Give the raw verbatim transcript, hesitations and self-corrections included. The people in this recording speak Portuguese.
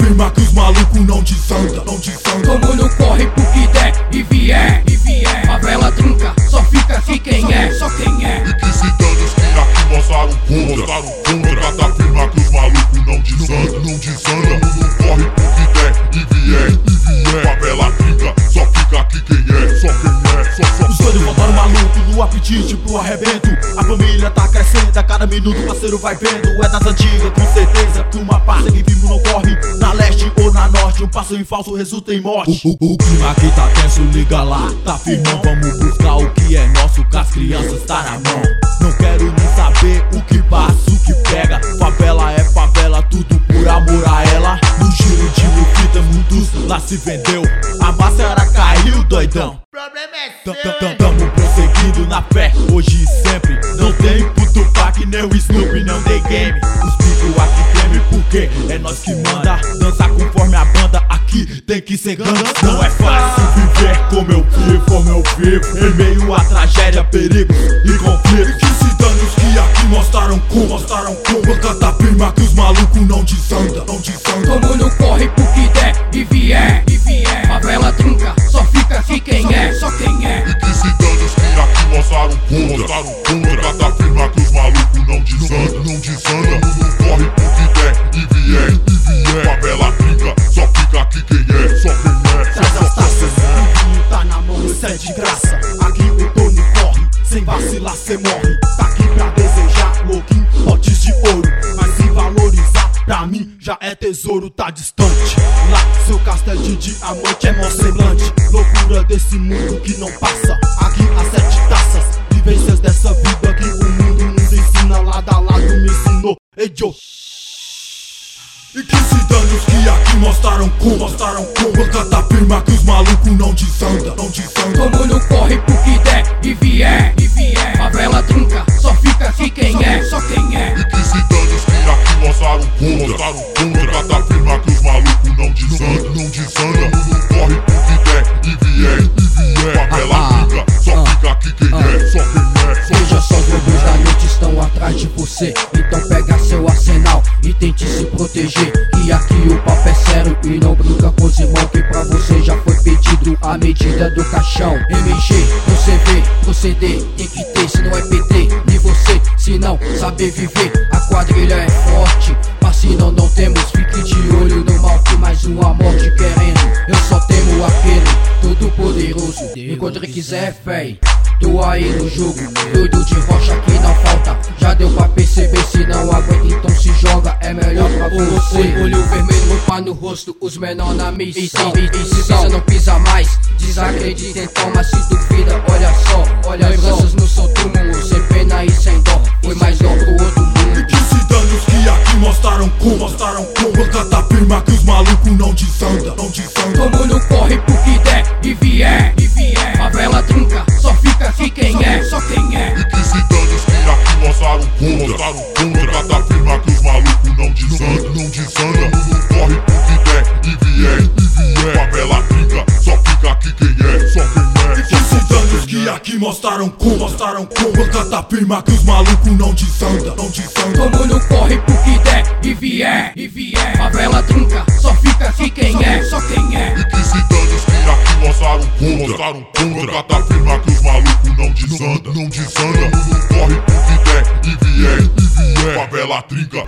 afirma que os malucos não desanda, não desanda. Como não corre pro que der e vier, e vier. Favela trunca, só fica aqui quem é, só quem é. E que se dane os que aqui mostraram contra, mostraram contra. Cata afirma que os malucos não desandam, não desandam. Não corre pro que der e vier, e vier. Favela trinca, só fica aqui quem é, só quem é, só, só. Os doidos voltaram maluco no apetite pro arrebento. A família tá crescendo, a cada minuto o parceiro vai vendo. É das antigas, com certeza que uma passa que vivo não corre. Na leste ou na norte, um passo em falso resulta em morte. O, o, o clima aqui tá tenso, liga lá, tá firmão. Vamos buscar o que é nosso, que as crianças tá na mão. Não quero nem saber o que passa, o que pega. Favela é favela, tudo por amor a ela. No giro de fita, muitos lá se vendeu. A máscara caiu, doidão. O problema é seu. Tamo prosseguindo na fé, hoje e sempre. Não tem puto pack, nem o Snoop, não dei game. Os bichos aqui treme porque é nós que manda. Dança conforme a banda, aqui tem que ser ganda. Não é fácil viver como eu vivo, como eu vivo. Em meio a tragédia, perigos e conflitos. Que se dane os que aqui mostraram como, mostraram como. Cata afirma que os malucos não desandam, não desandam. Como não corre pro que der e vier, e vier. Favela trunca, só fica aqui quem é, só quem é. E que se dane os que aqui mostraram como, mostraram contra. Cata afirma que os malucos não desandam, não desandam. Não corre pro que der e vier, e vier. Favela trinca, só fica aqui quem é, só quem é, só, Traz só, as só taças, quem é. o vinho tá na mão, isso é de graça. Aqui o Tony corre, sem vacilar cê morre. Tá aqui pra desejar, louquinho, potes de ouro. Mas se valorizar, pra mim já é tesouro, tá distante. Lá, seu castelo de diamante é mó semblante. Loucura desse mundo que não passa. Aqui as sete taças, vivências dessa vida que o mundo nos ensina. Lado a lado me ensinou, ei Joe. E que se dane os que aqui mostraram como, mostraram como. Cata afirma que os malucos não desandam, não desandam. Como não corre pro que der e vier, e vier. Favela trunca, só fica aqui quem é, só quem é. E que se dane os que aqui mostraram como, mostraram contra. Cata afirma que os malucos não desandam, não desandam. Não corre pro que der e vier, e vier. Favela trinca, só fica aqui quem é, só quem é, só, Veja só, só, os só lobos da noite estão atrás de você. Então pega seu arsenal e tente se proteger. Que aqui o papo é sério e não brinca com os irmãos. Que pra você já foi pedido a medida do caixão. M G, você vê, proceder, tem que ter, se não é P T. E você, se não saber viver, a quadrilha é forte. Mas se não, não temos, fique de olho no mal que mais uma morte querendo. Eu só temo aquele todo poderoso. Enquanto ele quiser, véi, tô aí no jogo, doido de rocha que não falta. Já deu pra perceber, se não aguenta então se joga. É melhor pra você. Olho vermelho, roupa no rosto, os menor na missão. E se pisa não pisa mais, desacredita então. Mas se duvida, olha só, olha lembranças no seu túmulo. Sem pena e sem dó, foi mais dó pro outro mundo. E que se dane os que aqui mostraram como, mostraram como. Cata afirma que os malucos não desandam, não desandam. Como não corre pro que der e vier, e vier. Favela trunca, só fica aqui quem é, só quem é. E que se dane os que aqui mostraram como, mostraram contra. Cata afirma que os malucos não desandam, não desandam. Não corre pro que der e vier, e vier. Favela trinca, só fica aqui quem é, só quem é. E que se dane os que aqui mostraram como, mostraram como. Cata afirma que os malucos não desandam, não desandam. Como não corre pro que der e vier, e vier. Favela trunca, só fica aqui quem é, só quem é. E que se dane os que aqui mostraram como, mostraram contra. Cata afirma que os malucos não desandam, não desandam. Não corre pro que der e vier, e vier. Favela trinca,